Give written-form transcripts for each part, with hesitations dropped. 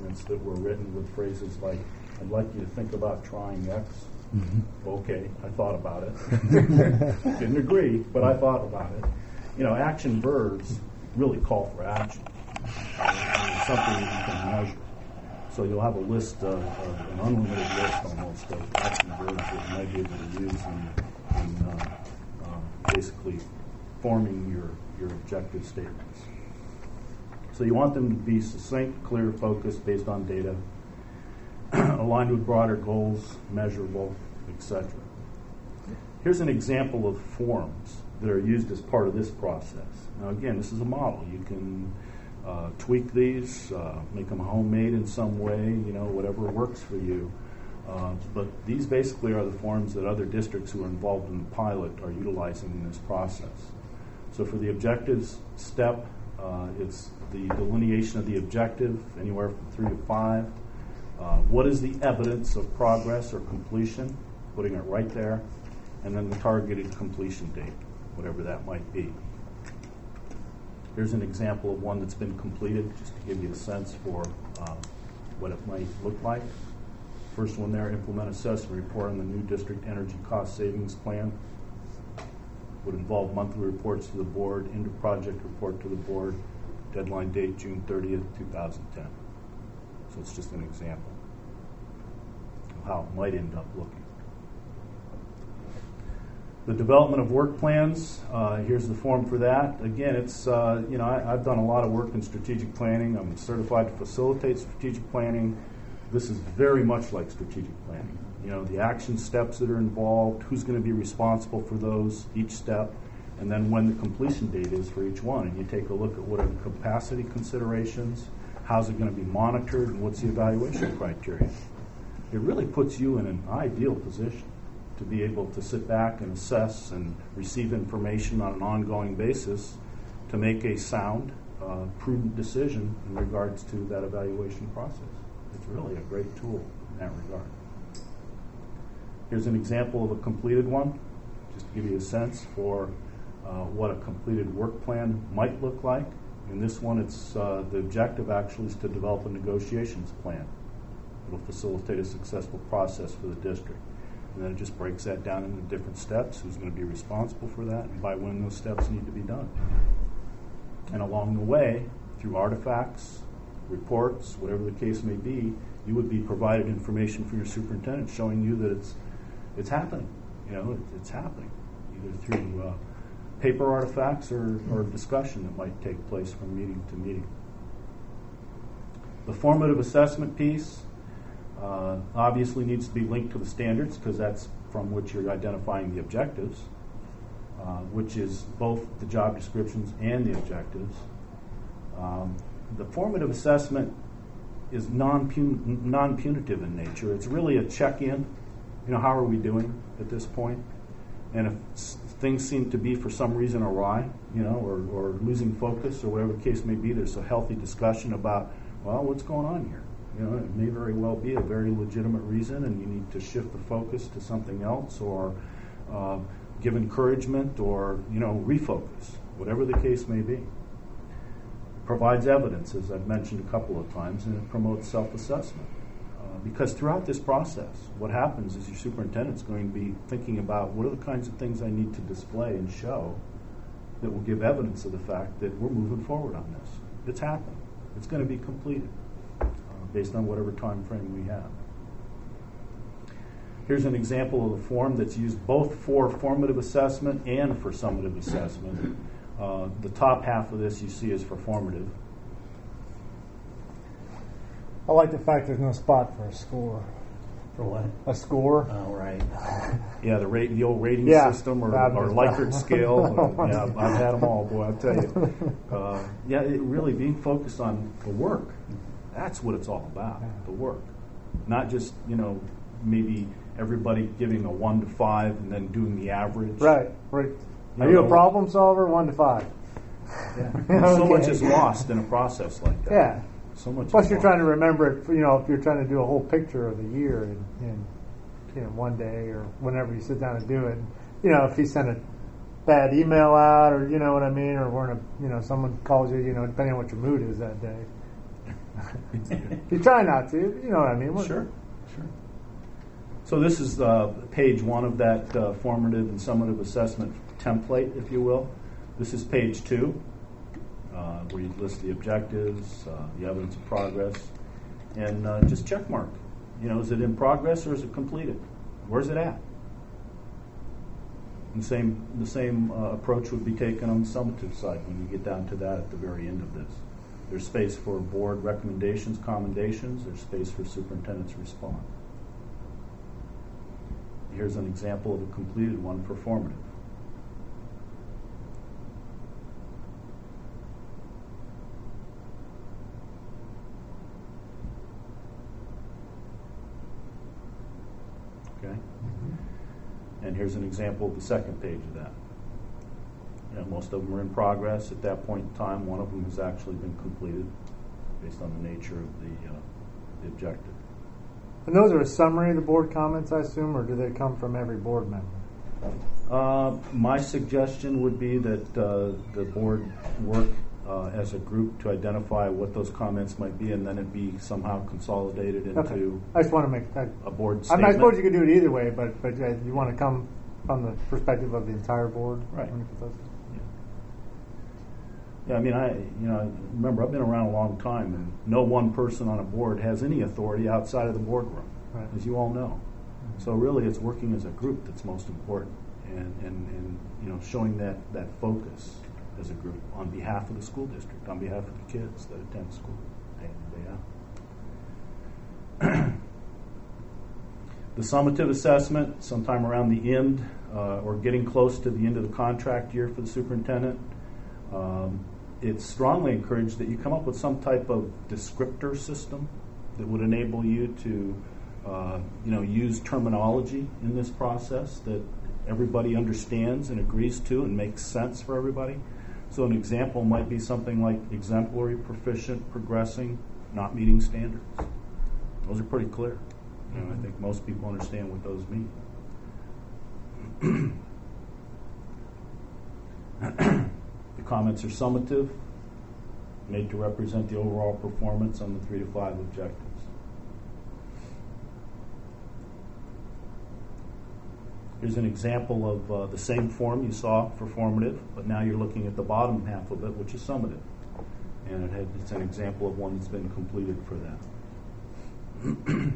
statements that were written with phrases like, I'd like you to think about trying X. Mm-hmm. Okay, I thought about it. Didn't agree, but I thought about it. Action verbs really call for action. It's something that you can measure. So you'll have a list of an unlimited list almost of action verbs that you might be able to use in basically forming your objective statements. So you want them to be succinct, clear, focused, based on data, aligned with broader goals, measurable, etc. Here's an example of forms that are used as part of this process. Now again, this is a model. You can tweak these, make them homemade in some way, whatever works for you. But these basically are the forms that other districts who are involved in the pilot are utilizing in this process. So for the objectives step, it's the delineation of the objective, anywhere from 3 to 5. What is the evidence of progress or completion? Putting it right there. And then the targeted completion date, whatever that might be. Here's an example of one that's been completed, just to give you a sense for what it might look like. First one there, implement assessment report on the new district energy cost savings plan. Would involve monthly reports to the board, end of project report to the board, deadline date June 30th, 2010. So it's just an example of how it might end up looking. The development of work plans, here's the form for that. Again, it's, I've done a lot of work in strategic planning. I'm certified to facilitate strategic planning. This is very much like strategic planning. The action steps that are involved, who's going to be responsible for those, each step, and then when the completion date is for each one. And you take a look at what are the capacity considerations, how's it going to be monitored, and what's the evaluation criteria. It really puts you in an ideal position to be able to sit back and assess and receive information on an ongoing basis to make a sound, prudent decision in regards to that evaluation process. It's really a great tool in that regard. Here's an example of a completed one, just to give you a sense for what a completed work plan might look like. In this one, it's the objective actually is to develop a negotiations plan. It'll facilitate a successful process for the district. And then it just breaks that down into different steps, who's going to be responsible for that, and by when those steps need to be done. And along the way, through artifacts, reports, whatever the case may be, you would be provided information from your superintendent showing you that it's happening. It's happening, either through paper artifacts or discussion that might take place from meeting to meeting. The formative assessment piece obviously needs to be linked to the standards because that's from which you're identifying the objectives, which is both the job descriptions and the objectives. The formative assessment is non-punitive in nature. It's really a check-in. How are we doing at this point? And if things seem to be for some reason awry, or losing focus or whatever the case may be, there's a healthy discussion about, well, what's going on here? It may very well be a very legitimate reason and you need to shift the focus to something else or give encouragement or, refocus, whatever the case may be. Provides evidence, as I've mentioned a couple of times, and it promotes self-assessment. Because throughout this process, what happens is your superintendent's going to be thinking about what are the kinds of things I need to display and show that will give evidence of the fact that we're moving forward on this. It's happening. It's going to be completed based on whatever time frame we have. Here's an example of a form that's used both for formative assessment and for summative assessment. The top half of this you see is for formative. I like the fact there's no spot for a score. For what? A score. Oh, right. Yeah, the old rating system or Likert scale. I've had them all, boy, I'll tell you. It really being focused on the work. That's what it's all about, the work. Not just, maybe everybody giving a 1 to 5 and then doing the average. Right. Are you a problem solver? 1 to 5. Yeah. So much is lost in a process like that. Yeah. So much. Plus, you're trying to remember it. If you're trying to do a whole picture of the year in one day or whenever you sit down and do it. If you send a bad email out, or you know what I mean, or someone calls you, depending on what your mood is that day. You try not to. You know what I mean? Sure. So this is page 1 of that formative and summative assessment template, if you will. This is page 2, where you list the objectives, the evidence of progress, and just check mark. Is it in progress or is it completed? Where's it at? And the same approach would be taken on the summative side when you get down to that at the very end of this. There's space for board recommendations, commendations. There's space for superintendent's response. Here's an example of a completed one for formative. Okay? And here's an example of the second page of that. Most of them are in progress at that point in time. One of them has actually been completed based on the nature of the objective. And those are a summary of the board comments, I assume, or do they come from every board member? My suggestion would be that the board work as a group to identify what those comments might be, and then it be somehow consolidated into Okay. I just want to make a board statement. I suppose you could do it either way, but you want to come from the perspective of the entire board, right? When you put those. Yeah, I mean, I remember I've been around a long time, and no one person on a board has any authority outside of the boardroom, right, as you all know. Mm-hmm. So really, it's working as a group that's most important, and showing that focus as a group on behalf of the school district, on behalf of the kids that attend school day in, day out. The summative assessment, sometime around the end or getting close to the end of the contract year for the superintendent. It's strongly encouraged that you come up with some type of descriptor system that would enable you to, use terminology in this process that everybody understands and agrees to and makes sense for everybody. So an example might be something like exemplary, proficient, progressing, not meeting standards. Those are pretty clear. I think most people understand what those mean. The comments are summative, made to represent the overall performance on the 3 to 5 objectives. Here's an example of the same form you saw for formative, but now you're looking at the bottom half of it, which is summative. And it's an example of one that's been completed for that.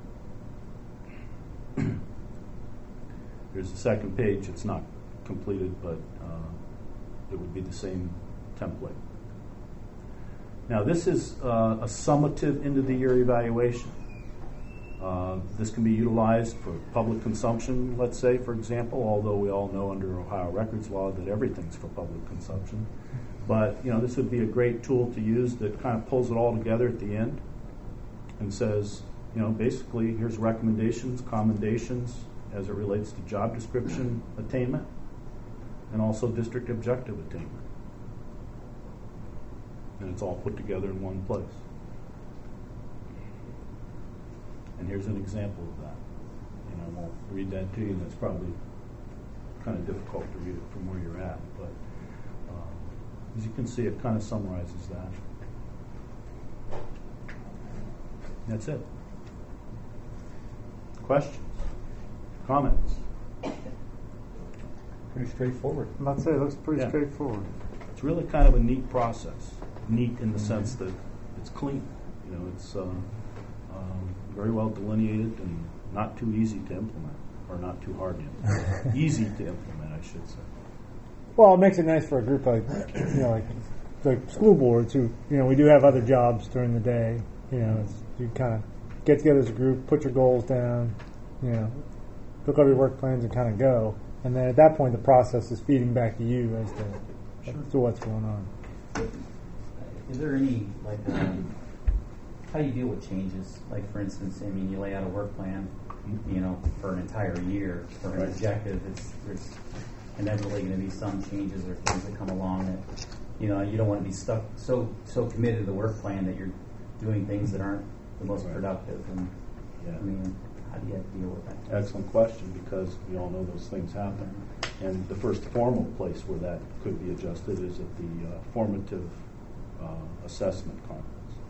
Here's the second page. It's not completed, but it would be the same template. Now, this is a summative end-of-the-year evaluation. This can be utilized for public consumption, let's say, for example, although we all know under Ohio records law that everything's for public consumption. But, this would be a great tool to use that kind of pulls it all together at the end and says, basically, here's recommendations, commendations as it relates to job description attainment and also district objective attainment. And it's all put together in one place. And here's an example of that. I won't read that to you. That's probably kind of difficult to read it from where you're at. But as you can see, it kind of summarizes that. That's it. Questions? Comments? Pretty straightforward. I'm about to say it looks pretty straightforward. It's really kind of a neat process. Neat in the sense that it's clean. It's very well delineated and not too easy to implement, or not too hard to implement. Easy to implement, I should say. Well, it makes it nice for a group like like school boards who we do have other jobs during the day. You kind of get together as a group, put your goals down, look over your work plans and kind of go. And then at that point, the process is feeding back to you as to what's going on. Is there any, how do you deal with changes? Like, for instance, you lay out a work plan, for an entire year for an objective. There's inevitably going to be some changes or things that come along that, you don't want to be stuck so committed to the work plan that you're doing things that aren't the most productive. And how do you deal with that? Excellent question, because we all know those things happen. And the first formal place where that could be adjusted is at the formative assessment conference.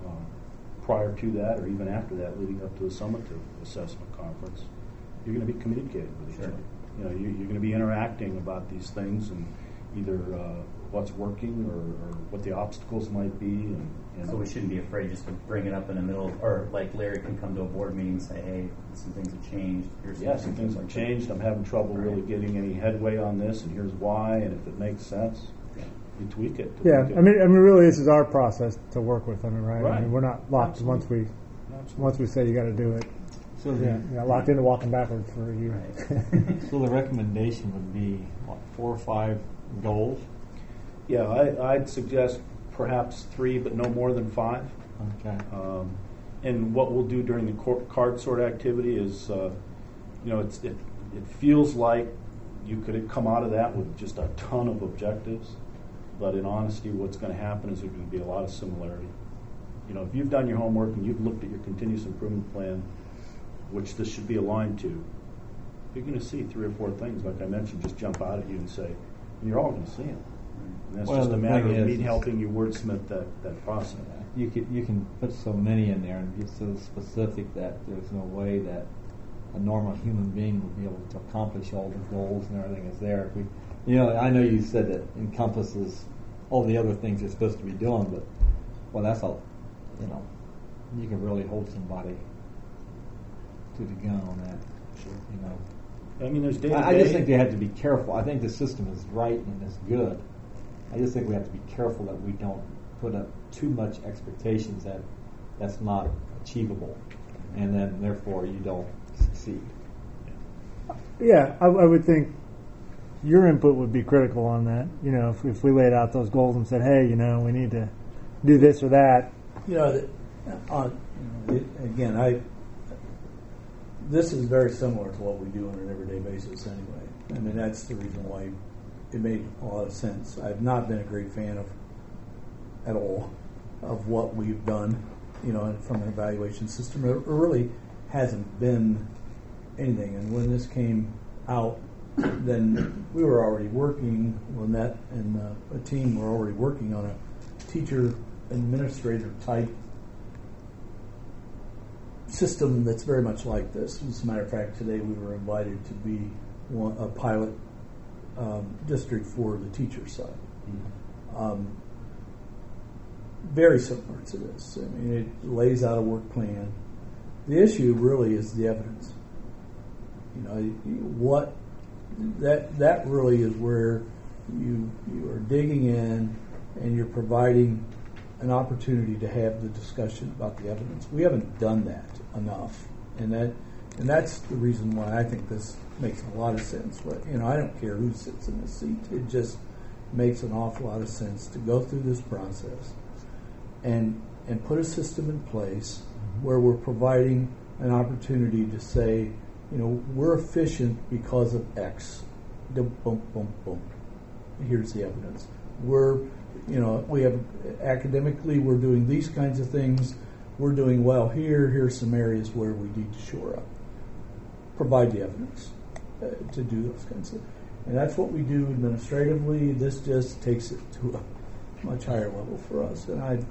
prior to that or even after that, leading up to the summative assessment conference, you're going to be communicating with each other. You know, you're going to be interacting about these things and either what's working or what the obstacles might be. And so we shouldn't be afraid just to bring it up in the middle, or like Larry can come to a board meeting and say, hey, some things have changed. Here's some things have changed. I'm having trouble really getting any headway on this, and here's why, and if it makes sense, you tweak it. Yeah, I mean, really, this is our process to work with. I mean, right? Right. I mean, we're not locked once we say you got to do it. So you're not locked into walking backwards for a year. Right. So the recommendation would be what, 4 or 5 goals? Yeah, I'd suggest perhaps 3, but no more than 5. Okay. And what we'll do during the card sort activity is, it feels like you could come out of that with just a ton of objectives, but in honesty, what's going to happen is there's going to be a lot of similarity. You know, if you've done your homework and you've looked at your continuous improvement plan, which this should be aligned to, you're going to see 3 or 4 things, like I mentioned, just jump out at you and say, and you're all going to see them. And that's just a matter of me helping you wordsmith that process. You can put so many in there and get so specific that there's no way that a normal human being would be able to accomplish all the goals and everything is there. I know you said that encompasses all the other things you're supposed to be doing, but that's all. You can really hold somebody to the gun on that. Sure. I mean, there's day-to-day. I just think they have to be careful. I think the system is right and is good. I just think we have to be careful that we don't put up too much expectations that's not achievable, and then therefore you don't succeed. Yeah, I would think your input would be critical on that. You know, if we laid out those goals and said, hey, we need to do this or that. This is very similar to what we do on an everyday basis anyway. I mean, that's the reason why it made a lot of sense. I've not been a great fan at all of what we've done, from an evaluation system. It really hasn't been anything. And when this came out, then we were already working, Lynette and a team were already working on a teacher administrator type system that's very much like this. As a matter of fact, today we were invited to be a pilot district for the teacher side. Mm-hmm. Very similar to this. I mean, it lays out a work plan. The issue really is the evidence. That really is where you are digging in and you're providing an opportunity to have the discussion about the evidence. We haven't done that enough, and that's the reason why I think this makes a lot of sense. But I don't care who sits in this seat. It just makes an awful lot of sense to go through this process and put a system in place where we're providing an opportunity to say, we're efficient because of X. Boom, boom, boom. Here's the evidence. We have academically, we're doing these kinds of things. We're doing well here. Here's some areas where we need to shore up. Provide the evidence to do those kinds of, and that's what we do administratively. This just takes it to a much higher level for us. And I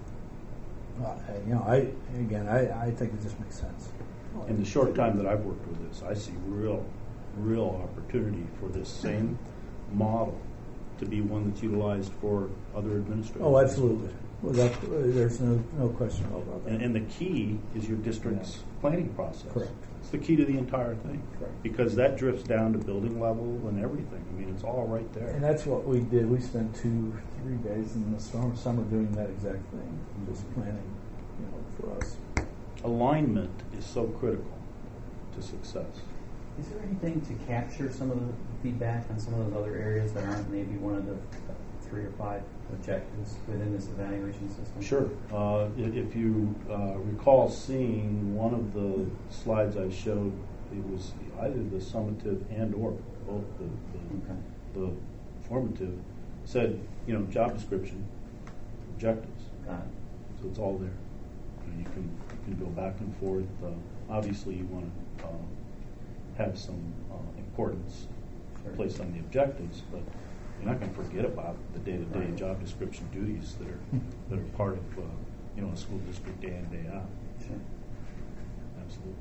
think it just makes sense. In the short time that I've worked with this, I see real opportunity for this same model to be one that's utilized for other administrators. Oh, absolutely. There's no question about that. And the key is your district's planning process. Correct. It's the key to the entire thing. Correct. Because that drifts down to building level and everything. I mean, it's all right there. And that's what we did. We spent 2-3 days in the summer doing that exact thing, just planning, for us. Alignment is so critical to success. Is there anything to capture some of the feedback on some of those other areas that aren't maybe one of the 3 or 5 objectives within this evaluation system? Sure. If you recall seeing one of the slides I showed, it was either the summative and or both the formative said, job description, objectives. Got it. So it's all there. You can go back and forth. Obviously, you want to have some importance placed on the objectives, but you're not going to forget about the day-to-day job description duties that are part of a school district day in, day out. Sure. Absolutely.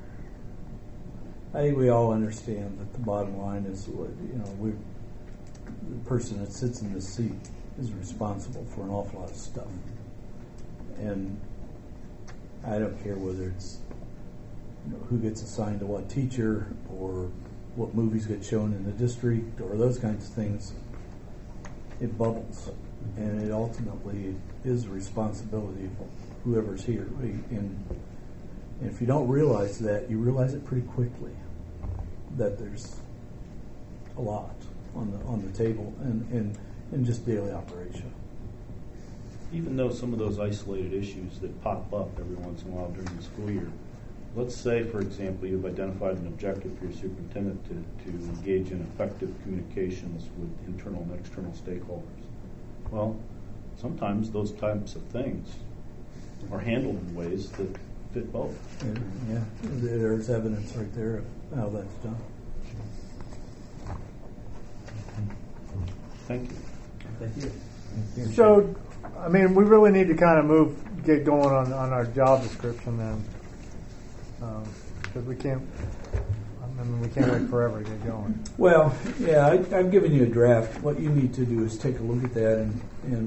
I think we all understand that the bottom line is, the person that sits in this seat is responsible for an awful lot of stuff. And I don't care whether it's who gets assigned to what teacher or what movies get shown in the district or those kinds of things. It bubbles, and it ultimately is the responsibility of whoever's here. And if you don't realize that, you realize it pretty quickly that there's a lot on the table and just daily operation. Even though some of those isolated issues that pop up every once in a while during the school year, let's say, for example, you've identified an objective for your superintendent to engage in effective communications with internal and external stakeholders. Well, sometimes those types of things are handled in ways that fit both. Yeah, there's evidence right there of how that's done. Thank you. Thank you. So, I mean, we really need to kind of get going on our job description then, because we can't wait forever to get going. Well, yeah, I've given you a draft. What you need to do is take a look at that, and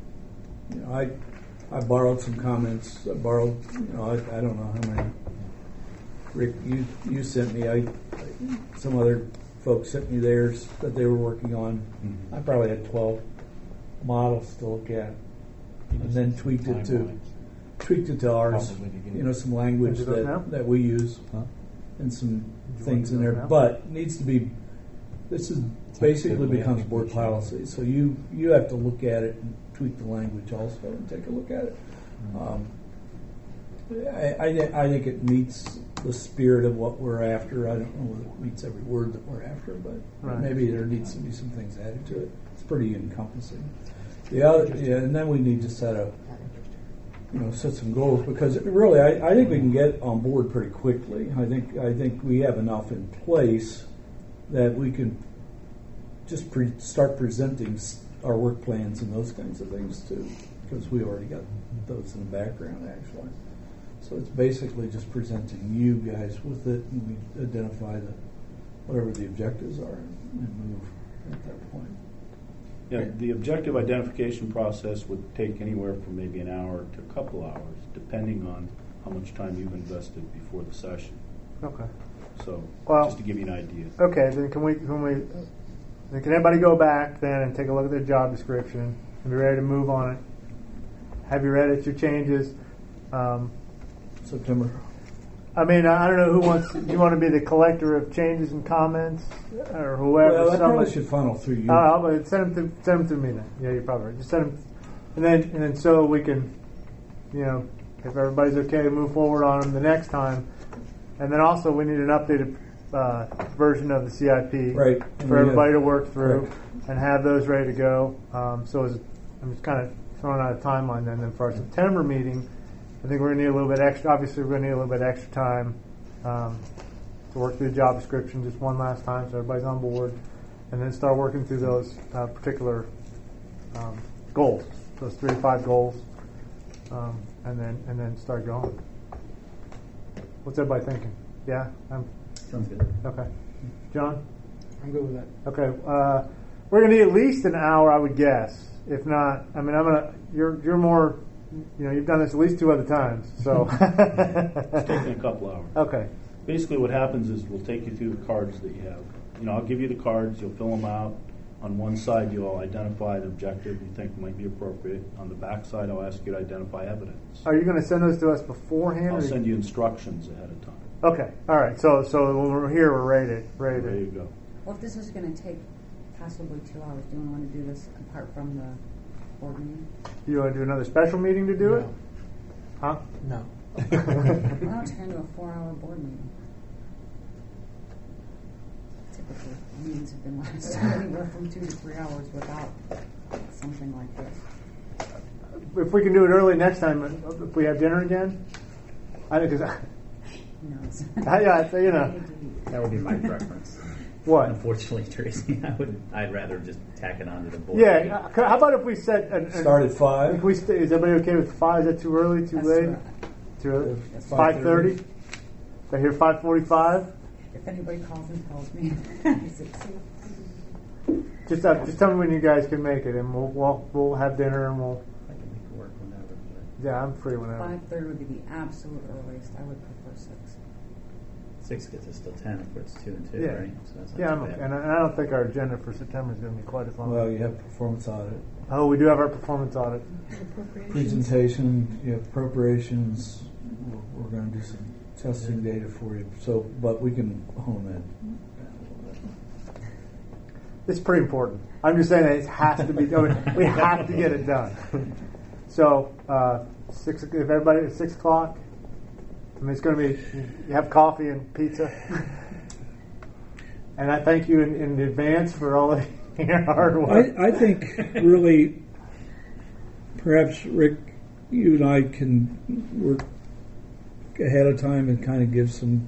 I borrowed some comments. I borrowed, I don't know how many. Rick, you sent me. Some other folks sent me theirs that they were working on. Mm-hmm. I probably had 12 models to look at, and then tweaked it to ours. Some language that we use, and some things in there. But it needs to be. This is basically becomes board policy. So you have to look at it and tweak the language also and take a look at it. I think it meets the spirit of what we're after. I don't know whether it meets every word that we're after, but maybe there needs to be some things added to it. It's pretty encompassing. And then we need to set some goals, because really I think we can get on board pretty quickly. I think we have enough in place that we can just start presenting our work plans and those kinds of things too, because we already got those in the background actually. So it's basically just presenting you guys with it, and we identify whatever the objectives are and move at that point. Yeah, the objective identification process would take anywhere from maybe an hour to a couple hours, depending on how much time you've invested before the session. Okay. So, just to give you an idea. Okay, then can everybody go back then and take a look at their job description and be ready to move on it? Have you read it, your changes? September. I mean, I don't know who wants. Do you want to be the collector of changes and comments, or whoever? Well, that probably should funnel through you. But send them through me then. Yeah, you're probably right. Just send them, and then so we can, if everybody's okay, move forward on them the next time. And then also we need an updated version of the CIP for everybody to work through and have those ready to go. I'm just kind of throwing out a timeline then for our September meeting. I think we're going to need a little bit extra. Obviously, we're going to need a little bit extra time to work through the job description just one last time, so everybody's on board, and then start working through those particular goals, those 3 to 5 goals, and then start going. What's everybody thinking? Yeah, Sounds good. Okay, John. I'm good with that. Okay, we're going to need at least an hour, I would guess. If not, I mean, you're more. You've done this at least 2 other times, so. It's taking a couple hours. Okay. Basically what happens is we'll take you through the cards that you have. I'll give you the cards, you'll fill them out. On one side, you'll identify an objective you think might be appropriate. On the back side, I'll ask you to identify evidence. Are you going to send those to us beforehand? I'll send you instructions ahead of time. Okay, all right. So when we're here, we're ready Ready to go. Well, if this is going to take possibly 2 hours, do you want to do this apart from the board meeting? You want to do another special meeting to do it? Huh? No. Why don't you do a 4-hour board meeting? Typically, meetings have been lasting anywhere from 2 to 3 hours without something like this. If we can do it early next time, if we have dinner again, I think because No, it's that would be my preference. What? Unfortunately, Tracy, I'd rather just tack it onto the board. Yeah. How about if we said Start at 5. If we is everybody okay with 5? Is that too early? Too That's late? right. Too early? That's 5:30. I hear 5:45. If anybody calls and tells me, is it Just tell me when you guys can make it, and we'll have dinner, and we'll. I can make it work whenever. But Yeah, I'm free whenever. 5:30 would be the absolute earliest. I would prefer 6. 6 gets us till 10 if it's 2 and 2, Yeah. right? So that's not Yeah, too bad. and I don't think our agenda for September is going to be quite as long. Well, you have performance audit, Oh, we do have our performance audit. presentation, you have appropriations. We're going to do some testing data for you. So, but we can hone that. It's pretty important. I'm just saying that it has to be done. We have to get it done. So, 6. If everybody at 6 o'clock. I mean, it's going to be. You have coffee and pizza. And I thank you in advance for all of your hard work. I think really, perhaps Rick, you and I can work ahead of time and kind of give some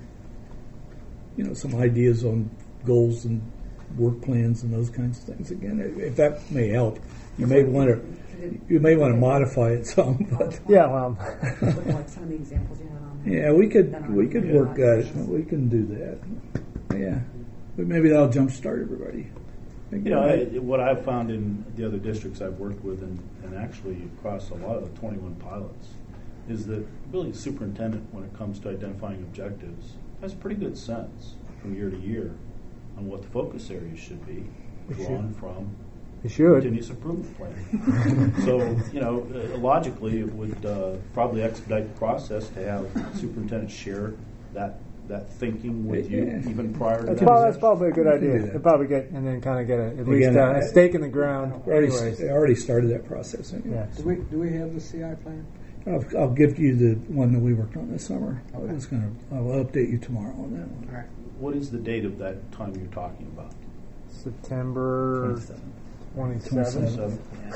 ideas on goals and work plans and those kinds of things. Again, if that may help, you may want to modify it some, but Yeah, well, With like some of the examples you had on there. yeah, we could work that. We can do that. Yeah, but maybe that'll jumpstart everybody. What I've found in the other districts I've worked with, and actually across a lot of the 21 pilots, is that really the superintendent, when it comes to identifying objectives, has a pretty good sense from year to year on what the focus areas should be, drawn from you should. continuous improvement plan. So, logically, it would probably expedite the process to have superintendents share that thinking with you Yeah. even prior to That's probably a good do idea. that. To probably get and then kind of get at least Again, a stake in the ground. Anyways, They already started that process. Anyway. yeah. Do we have the CI plan? I'll give you the one that we worked on this summer. I'll update you tomorrow on that one. All right. What is the date of that time you're talking about? September 27th. So,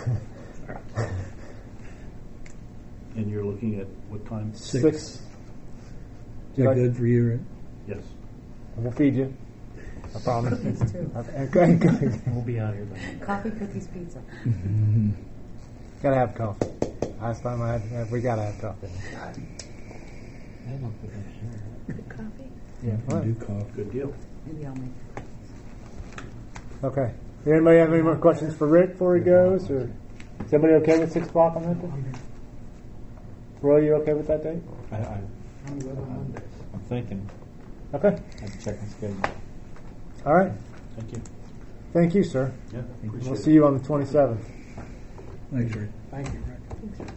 and you're looking at what time? 6. 6. Is that good for you, Rick? Yes. We'll feed you. I promise. Cookies too. We'll be out here then. Coffee, cookies, pizza. Gotta have coffee. Last time we gotta have coffee. Coffee? Yeah. Do coffee. Good deal. Maybe I'll make. Okay. Anybody have any more questions for Rick before he goes? Or is everybody okay with 6 o'clock on that day? Roy, you okay with that date? I'm thinking. Okay. I'd check my schedule. All right. Thank you. Thank you, sir. Yeah, appreciate We'll it. see you on the 27th. Thanks, Rick. Thank you, Rick.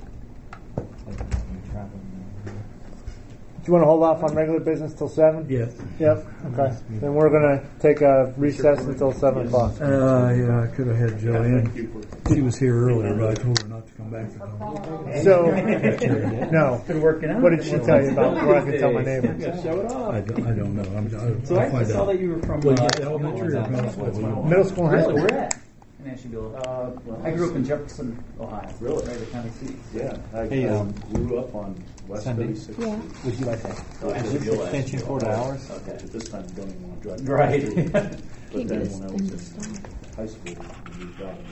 Do you want to hold off on regular business till 7? Yes. Yep. Okay. Then we're going to take a recess until 7 o'clock. Yeah, I could have had Joanne. Thank you for She was here earlier, but I told her not to come back. So, no. Been working out. What did she tell you about where I can tell my neighbors? Show it off. I don't know. So I'll I find saw out. that you were from Elementary or middle school? Middle school and high Really? school. Where at? In Asheville. I grew up in Jefferson, Ohio. Really? Right at the county seat. Yeah, I Hey, grew up on West Sunday? 36th. Yeah. Would you like that? Asheville, Extension 4 hours? Okay. At this time, I don't even want to drive. Right. But then when I was in high school, we moved out.